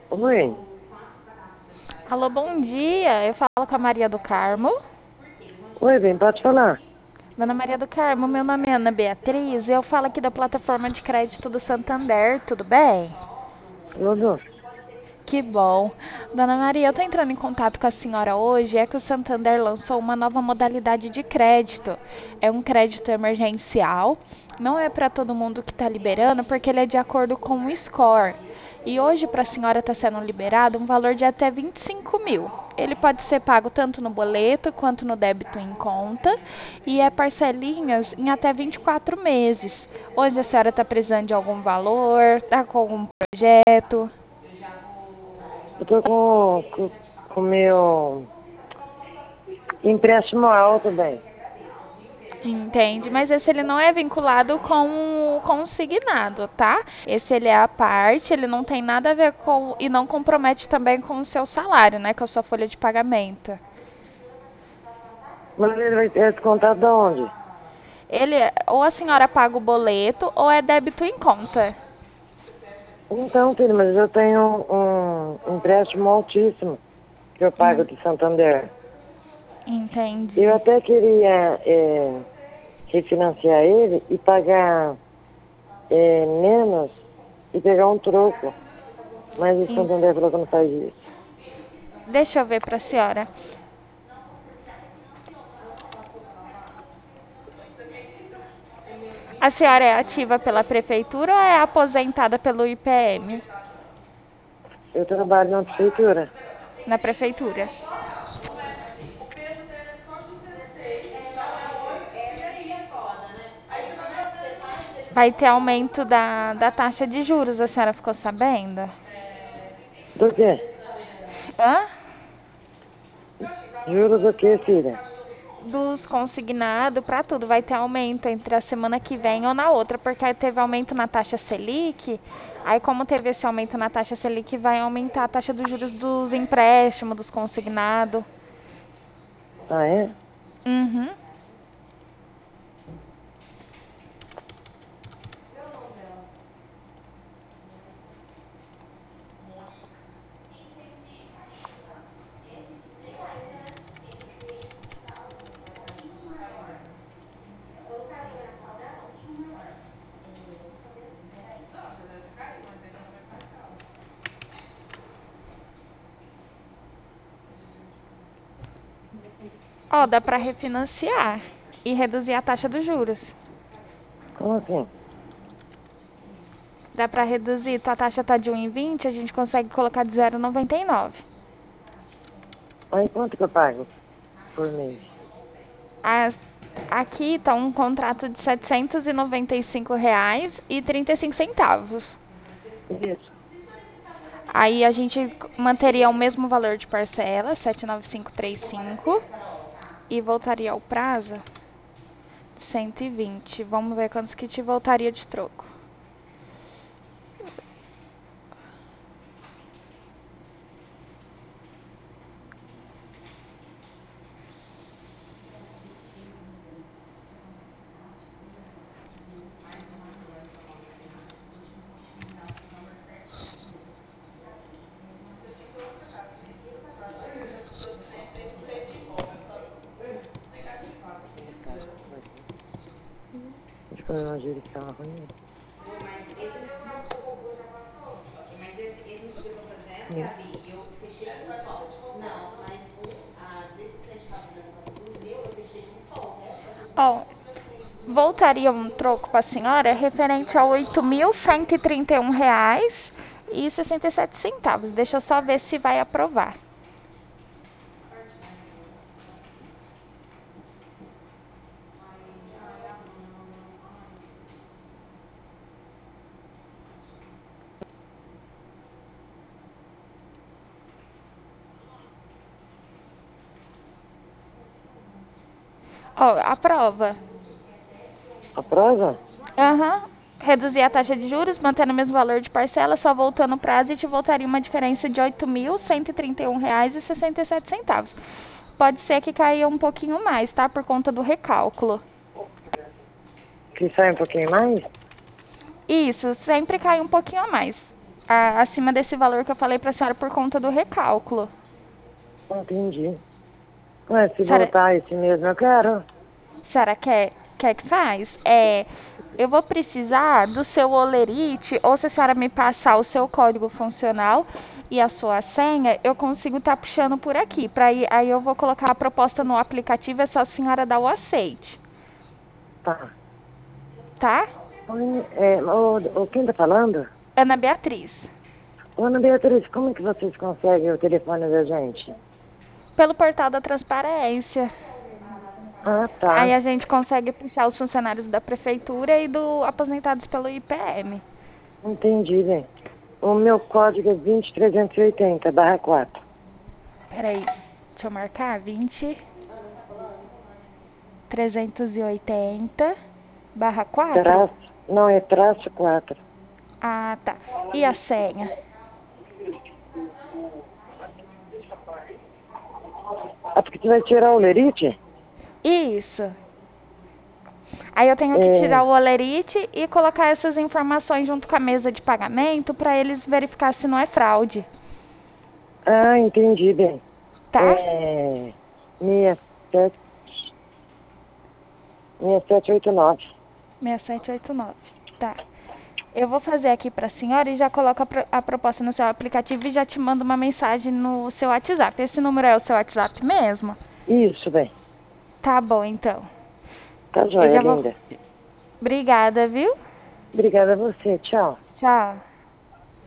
Oi, Alô, bom dia. Eu falo com a Maria do Carmo. oi, bem, pode falar. Dona Maria do Carmo, meu nome é Ana Beatriz e eu falo aqui da plataforma de crédito do Santander, tudo bem? Tudo? Que bom. Dona Maria, eu estou entrando em contato com a senhora hoje, é que o Santander lançou uma nova modalidade de crédito. É um crédito emergencial, não é para todo mundo que está liberando, porque ele é de acordo com o score. E hoje para a senhora está sendo liberado um valor de até 25 mil. Ele pode ser pago tanto no boleto quanto no débito em conta e é parcelinhas em até 24 meses. Hoje a senhora está precisando de algum valor, está com algum projeto? Eu tô com meu empréstimo alto, bem. Entende? Mas esse ele não é vinculado com o consignado, tá? Esse ele é à parte, ele não tem nada a ver com e não compromete também com o seu salário, né? Com a sua folha de pagamento. Mas ele vai ter descontado de onde? Ele ou a senhora paga o boleto ou é débito em conta. Então, filho, mas eu tenho um empréstimo altíssimo que eu pago Hum, de Santander. Eu entendi. até queria refinanciar ele e pagar menos e pegar um troco. Mas o En- Santander falou que não faz isso. Deixa eu ver para a senhora. A senhora é ativa pela prefeitura ou é aposentada pelo IPM? Eu trabalho na prefeitura. Na prefeitura. Vai ter aumento da taxa de juros, a senhora ficou sabendo? Do quê? Hã? Juro do quê, filha? Dos consignados para tudo. Vai ter aumento entre a semana que vem ou na outra, porque teve aumento na taxa Selic. Aí, como teve esse aumento na taxa Selic, vai aumentar a taxa dos juros dos empréstimos, dos consignados. Ah, é? Uhum. Ó, dá para refinanciar e reduzir a taxa dos juros. Como assim? Dá para reduzir, tua taxa tá de 1,20, a gente consegue colocar de 0,99. Aí quanto que eu pago por mês? As- Aqui está um contrato de R$ 795,35. Isso. Aí a gente manteria o mesmo valor de parcela, 79535, e voltaria ao prazo 120. Vamos ver quantos que te voltaria de troco. Deixa eu fazer uma gíria de carro aí. Hum. Ó, voltaria um troco para a senhora referente a R$ 8.131,67. Deixa eu só ver se vai aprovar. Ó, aprova. Aprova? Aham. Reduzir a taxa de juros, mantendo o mesmo valor de parcela, só voltando o prazo e te voltaria uma diferença de R$ 8.131,67. Pode ser que caia um pouquinho mais, tá? Por conta do recálculo. Que sai um pouquinho mais? Isso, sempre cai um pouquinho a mais. acima desse valor que eu falei pra senhora por conta do recálculo. Entendi. Ué, se Senhora, voltar esse mesmo, eu quero. senhora quer que faz? Eu vou precisar do seu olerite, ou se a senhora me passar o seu código funcional e a sua senha, eu consigo estar puxando por aqui. Aí eu vou colocar a proposta no aplicativo, é só a senhora dar o aceite, Tá. tá? Oi, quem tá falando? Ana Beatriz. Ô, Ana Beatriz, como que vocês conseguem o telefone da gente? Pelo portal da transparência. Ah, Aí tá. a gente consegue puxar os funcionários da prefeitura e do aposentados pelo IPM. Entendi, bem. O meu código é 20380/4. Peraí, deixa eu marcar. 20380/4. Não, é traço 4. Ah, tá. E a senha? Ah, porque você vai tirar o lerite? Isso. Aí eu tenho que tirar o olerite e colocar essas informações junto com a mesa de pagamento para eles verificar se não é fraude. Ah, entendi, bem. Tá? 67, 6789. 6789. Tá. Eu vou fazer aqui para a senhora e já coloco a proposta no seu aplicativo e já te mando uma mensagem no seu WhatsApp. Esse número é o seu WhatsApp mesmo? Isso, bem. Tá bom, então. Tá Eu joia, já vou. linda. Obrigada, viu? Obrigada a você. Tchau. Tchau.